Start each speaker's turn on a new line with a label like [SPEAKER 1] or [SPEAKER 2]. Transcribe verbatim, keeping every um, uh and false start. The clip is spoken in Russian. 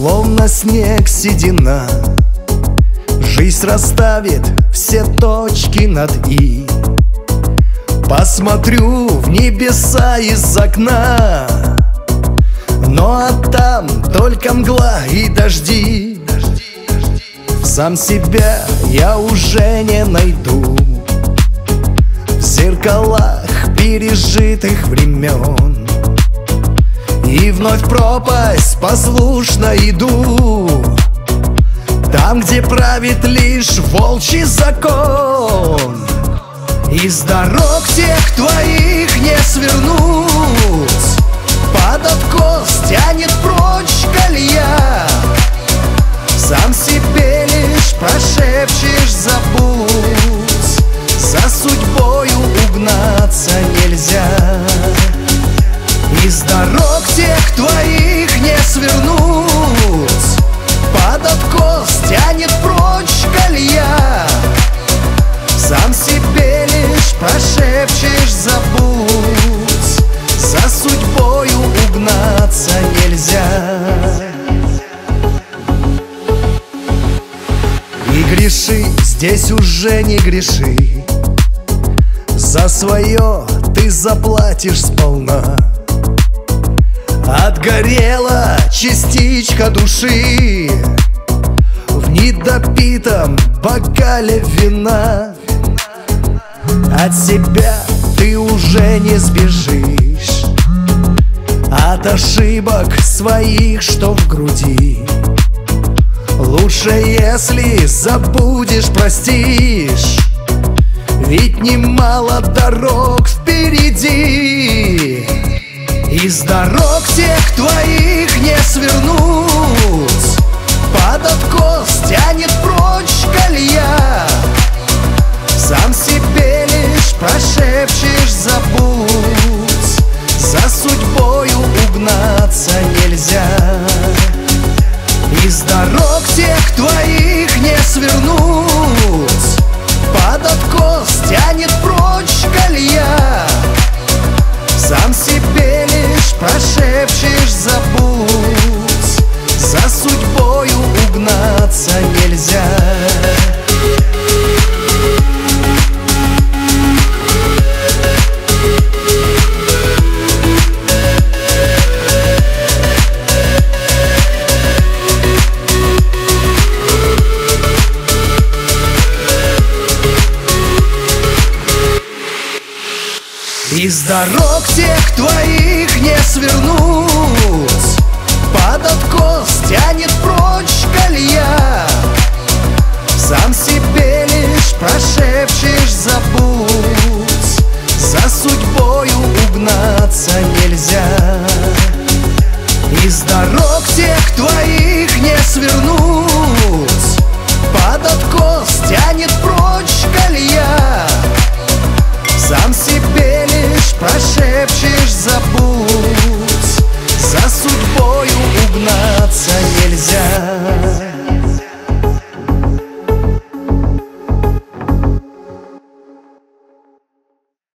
[SPEAKER 1] словно снег седина. Жизнь расставит все точки над «и». Посмотрю в небеса из окна, но а там только мгла и дожди. Сам себя я уже не найду в зеркалах пережитых времен, и вновь в пропасть послушно иду, там, где правит лишь волчий закон. Из дорог тех твоих не свернуть, под откос тянет прочь колея. Сам себе лишь прошепчешь забудь, за судьбою угнаться нельзя. Из дорог тех твоих не свернуть, под откос тянет прочь колея. Сам себе лишь прошепчешь забудь, за судьбою угнаться нельзя. И греши, здесь уже не греши, за свое ты заплатишь сполна. Отгорела частичка души в недопитом бокале вина. От себя ты уже не сбежишь, от ошибок своих, что в груди. Лучше, если забудешь, простишь, ведь немало дорог впереди. Из дорог тех твоих не свернуть, под откос тянет прочь колея. Сам себе лишь прошепчешь забудь, за судьбою угнаться нельзя. Из дорог тех твоих не свернуть, под откос тянет прочь колея. Сам себе лишь прошепчешь забудь, за судьбою угнаться нельзя. Из дорог тех твоих не свернуть, под откос тянет прочь колея. Сам себе лишь прошепчешь забудь, за судьбою угнаться нельзя. Из дорог тех твоих не свернуть, под откос тянет прочь колея. Сам себе лишь прошепчешь забудь,